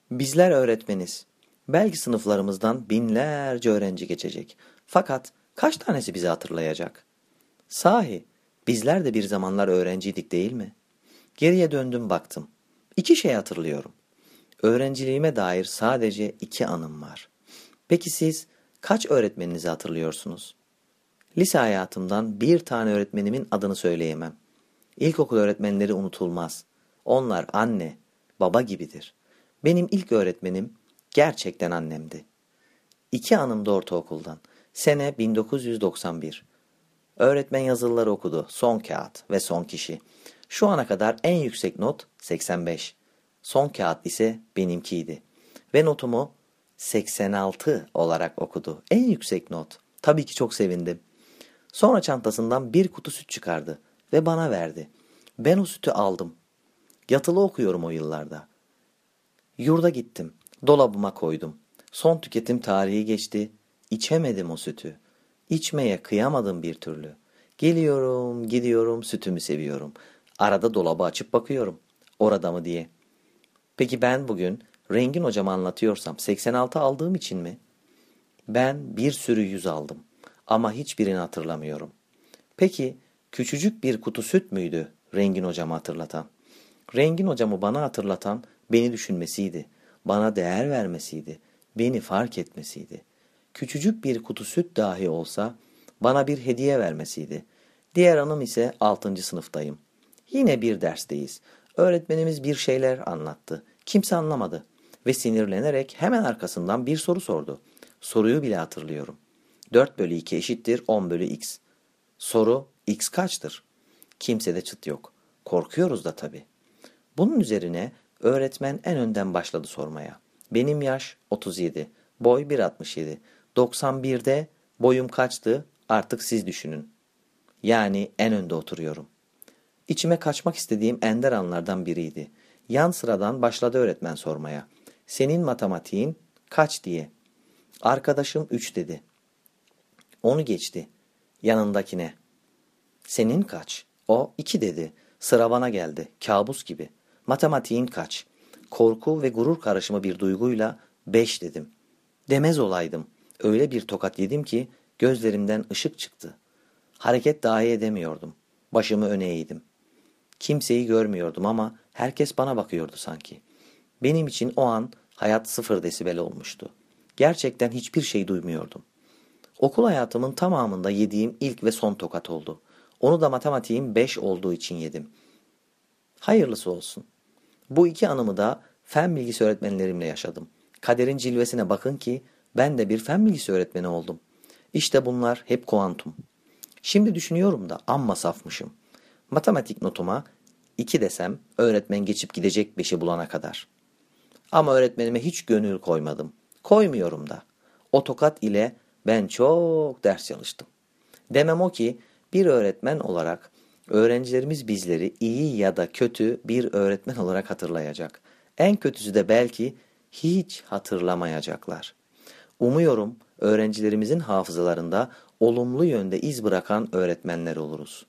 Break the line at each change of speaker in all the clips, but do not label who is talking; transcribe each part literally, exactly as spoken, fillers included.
Bizler öğretmeniz. Belki sınıflarımızdan binlerce öğrenci geçecek. Fakat kaç tanesi bizi hatırlayacak? Sahi, bizler de bir zamanlar öğrenciydik değil mi? Geriye döndüm baktım. İki şey hatırlıyorum. Öğrenciliğime dair sadece iki anım var. Peki siz kaç öğretmeninizi hatırlıyorsunuz? Lise hayatımdan bir tane öğretmenimin adını söyleyemem. İlkokul öğretmenleri unutulmaz. Onlar anne, baba gibidir. Benim ilk öğretmenim gerçekten annemdi. İki anım da ortaokuldan. Sene bin dokuz yüz doksan bir. Öğretmen yazılıları okudu. Son kağıt ve son kişi. Şu ana kadar en yüksek not seksen beş. Son kağıt ise benimkiydi. Ve notumu seksen altı olarak okudu. En yüksek not. Tabii ki çok sevindim. Sonra çantasından bir kutu süt çıkardı ve bana verdi. Ben o sütü aldım. Yatılı okuyorum o yıllarda. Yurda gittim. Dolabıma koydum. Son tüketim tarihi geçti. İçemedim o sütü. İçmeye kıyamadım bir türlü. Geliyorum, gidiyorum, sütümü seviyorum. Arada dolabı açıp bakıyorum. Orada mı diye. Peki ben bugün Rengin hocama anlatıyorsam seksen altı aldığım için mi? Ben bir sürü yüz aldım. Ama hiçbirini hatırlamıyorum. Peki küçücük bir kutu süt müydü Rengin hocamı hatırlatan? Rengin hocamı bana hatırlatan beni düşünmesiydi. Bana değer vermesiydi. Beni fark etmesiydi. Küçücük bir kutu süt dahi olsa bana bir hediye vermesiydi. Diğer anım ise altıncı sınıftayım. Yine bir dersteyiz. Öğretmenimiz bir şeyler anlattı. Kimse anlamadı. Ve sinirlenerek hemen arkasından bir soru sordu. Soruyu bile hatırlıyorum. dört bölü iki eşittir on bölü x. Soru x kaçtır? Kimsede çıt yok. Korkuyoruz da tabii. Bunun üzerine öğretmen en önden başladı sormaya. Benim yaş otuz yedi, boy bir altmış yedi. doksan birde boyum kaçtı artık siz düşünün. Yani en önde oturuyorum. İçime kaçmak istediğim ender anlardan biriydi. Yan sıradan başladı öğretmen sormaya. Senin matematiğin kaç diye. Arkadaşım üç dedi. Onu geçti. Yanındakine. Senin kaç? O iki dedi. Sıra bana geldi. Kabus gibi. Matematiğin kaç? Korku ve gurur karışımı bir duyguyla beş dedim. Demez olaydım. Öyle bir tokat yedim ki gözlerimden ışık çıktı. Hareket dahi edemiyordum. Başımı öne eğdim. Kimseyi görmüyordum ama herkes bana bakıyordu sanki. Benim için o an hayat sıfır desibel olmuştu. Gerçekten hiçbir şey duymuyordum. Okul hayatımın tamamında yediğim ilk ve son tokat oldu. Onu da matematiğim beş olduğu için yedim. Hayırlısı olsun. Bu iki anımı da fen bilgisi öğretmenlerimle yaşadım. Kaderin cilvesine bakın ki ben de bir fen bilgisi öğretmeni oldum. İşte bunlar hep kuantum. Şimdi düşünüyorum da amma safmışım. Matematik notuma iki desem öğretmen geçip gidecek beşi bulana kadar. Ama öğretmenime hiç gönül koymadım. Koymuyorum da. O tokat ile ben çok ders çalıştım. Demem o ki bir öğretmen olarak öğrencilerimiz bizleri iyi ya da kötü bir öğretmen olarak hatırlayacak. En kötüsü de belki hiç hatırlamayacaklar. Umuyorum öğrencilerimizin hafızalarında olumlu yönde iz bırakan öğretmenler oluruz.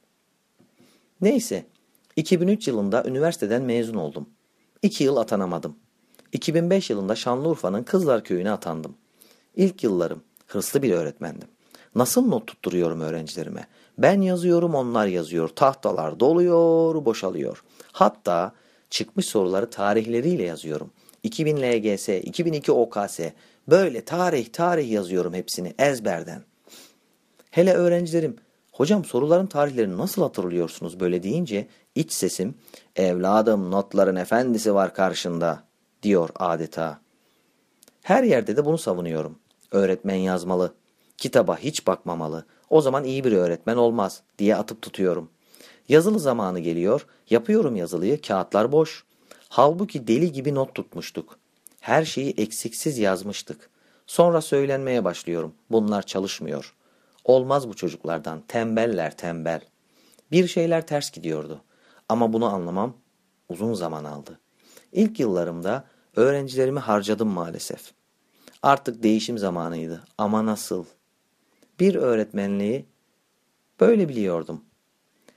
Neyse, iki bin üç yılında üniversiteden mezun oldum. İki yıl atanamadım. iki bin beş yılında Şanlıurfa'nın Kızlar Köyü'ne atandım. İlk yıllarım hırslı bir öğretmendim. Nasıl not tutturuyorum öğrencilerime? Ben yazıyorum, onlar yazıyor. Tahtalar doluyor, boşalıyor. Hatta çıkmış soruları tarihleriyle yazıyorum. iki bin L G S, iki bin iki O K S. Böyle tarih tarih yazıyorum hepsini ezberden. Hele öğrencilerim, hocam soruların tarihlerini nasıl hatırlıyorsunuz böyle deyince iç sesim, evladım notların efendisi var karşında diyor adeta. Her yerde de bunu savunuyorum. Öğretmen yazmalı, kitaba hiç bakmamalı, o zaman iyi bir öğretmen olmaz diye atıp tutuyorum. Yazılı zamanı geliyor, yapıyorum yazılıyı, kağıtlar boş. Halbuki deli gibi not tutmuştuk. Her şeyi eksiksiz yazmıştık. Sonra söylenmeye başlıyorum, bunlar çalışmıyor. Olmaz bu çocuklardan, tembeller tembel. Bir şeyler ters gidiyordu. Ama bunu anlamam uzun zaman aldı. İlk yıllarımda öğrencilerimi harcadım maalesef. Artık değişim zamanıydı ama nasıl? Bir öğretmenliği böyle biliyordum.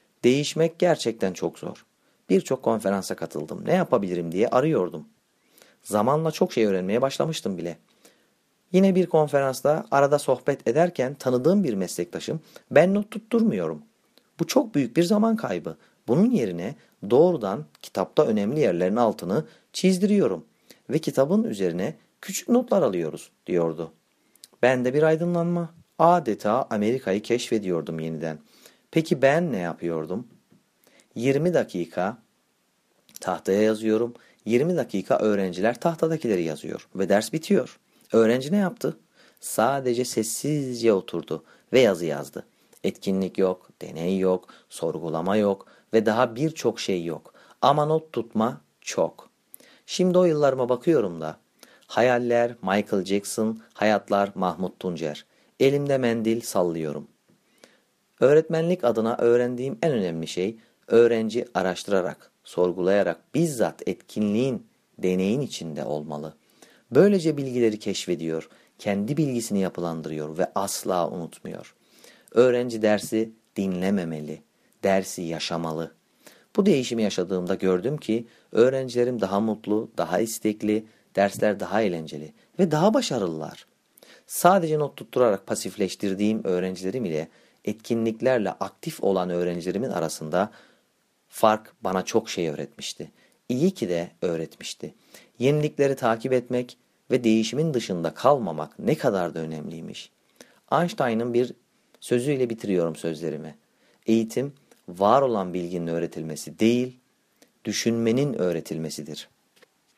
Değişmek gerçekten çok zor. Birçok konferansa katıldım. Ne yapabilirim diye arıyordum. Zamanla çok şey öğrenmeye başlamıştım bile. Yine bir konferansta arada sohbet ederken tanıdığım bir meslektaşım, ben not tutturmuyorum. Bu çok büyük bir zaman kaybı. Bunun yerine doğrudan kitapta önemli yerlerin altını çizdiriyorum ve kitabın üzerine küçük notlar alıyoruz diyordu. Ben de bir aydınlanma. Adeta Amerika'yı keşfediyordum yeniden. Peki ben ne yapıyordum? yirmi dakika tahtaya yazıyorum. yirmi dakika öğrenciler tahtadakileri yazıyor ve ders bitiyor. Öğrenci ne yaptı? Sadece sessizce oturdu ve yazı yazdı. Etkinlik yok, deney yok, sorgulama yok ve daha birçok şey yok. Ama not tutma çok. Şimdi o yıllarıma bakıyorum da hayaller Michael Jackson, hayatlar Mahmut Tuncer. Elimde mendil sallıyorum. Öğretmenlik adına öğrendiğim en önemli şey öğrenci araştırarak, sorgulayarak bizzat etkinliğin, deneyin içinde olmalı. Böylece bilgileri keşfediyor, kendi bilgisini yapılandırıyor ve asla unutmuyor. Öğrenci dersi dinlememeli, dersi yaşamalı. Bu değişimi yaşadığımda gördüm ki öğrencilerim daha mutlu, daha istekli, dersler daha eğlenceli ve daha başarılılar. Sadece not tutturarak pasifleştirdiğim öğrencilerim ile etkinliklerle aktif olan öğrencilerimin arasında fark bana çok şey öğretmişti. İyi ki de öğretmişti. Yenilikleri takip etmek ve değişimin dışında kalmamak ne kadar da önemliymiş. Einstein'ın bir sözüyle bitiriyorum sözlerimi. Eğitim, var olan bilginin öğretilmesi değil, düşünmenin öğretilmesidir.